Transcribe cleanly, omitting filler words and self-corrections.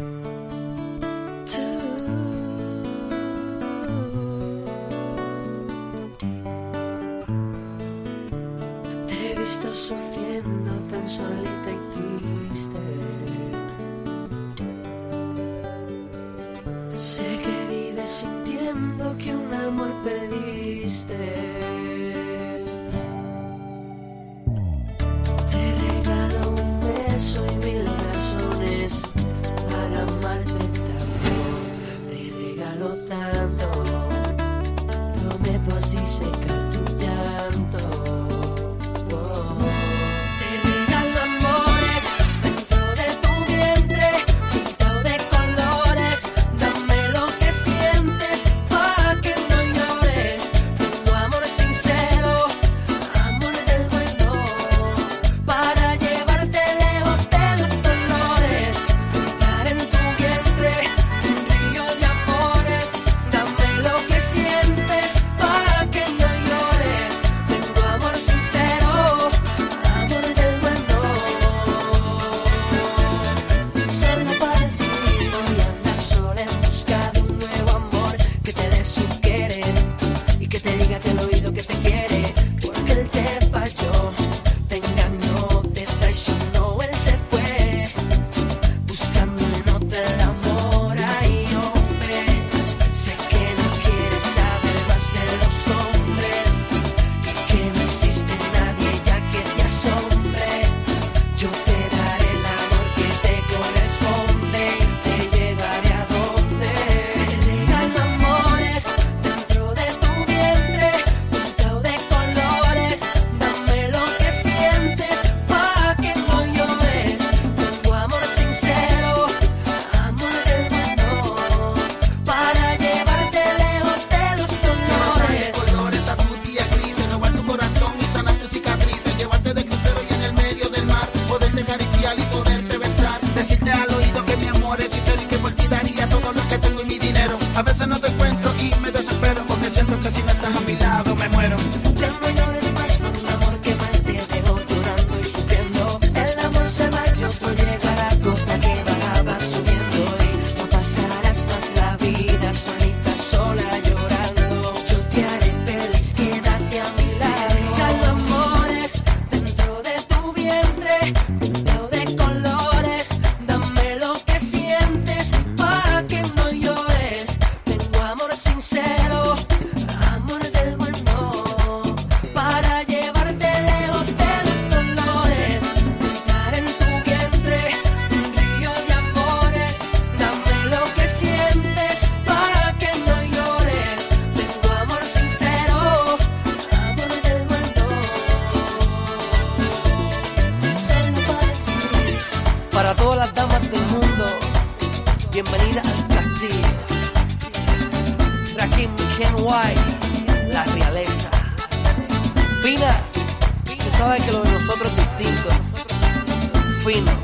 Te he visto sufriendo tan solita y triste. Sé que vives sintiendo que un amor perdiste. Te regalo un beso y 1000 razones para amarte tanto. Te regalo tanto, prometo así secar tu llanto. Te regalo amores dentro de tu vientre, pintado de colores. Dame lo que sientes para que no llores. Tengo amor sincero, amor del bueno, para llevarte lejos de los dolores. Pintar en tu vientre un río de amores. Dame lo que sientes para que no llores. Tengo amor sincero, amor del bueno. Solo para ti voy a andar sola en busca de un nuevo amor que te dé su querer y que te diga al oído que te quiere, porque él te falló, te engañó, te traicionó, él se fue buscando en otra el amor. Ay, hombre, sé que no quieres saber más de los hombres, que no existe nadie ya que te asombre. Yo te daré el amor que te corresponde y te llevaré a donde. Te regalo amores dentro de tu vientre, pintado de colores. Dame lo que sientes para que no llores. Tengo amor sincero, amor del bueno, para llevarte lejos de los dolores. Colores a tu día grises, robar tu corazón y sanar tus cicatrices, llevarte de crucero y en el medio del mar, poderte acariciar y poderte besar, decirte al oído que mi amor es sincero y que por ti daría todo lo que tengo y mi dinero. A veces no te encuentro y me desespero, porque siento que si no estás a mi lado me muero. Ya no llores más por un amor que más te dejó llorando y sufriendo. El amor se va y otro llegará, gota que va subiendo, y no pasarás más la vida solita, sola llorando. Yo te haré feliz, quédate a mi lado. Regalo amores dentro de tu vientre, pintado de colores. Dame lo que sientes para que no llores. Tengo amor sincero, amor del bueno, para llevarte lejos de los dolores. Pintar en tu vientre un río de amores. Dame lo que sientes para que no llores. Tengo amor sincero, amor del bueno. Solo para ti. Para todas las damas del mundo, bienvenida al castillo. Rakim Ken White, la realeza. Pina, tú sabes que lo de nosotros es distinto. Fino.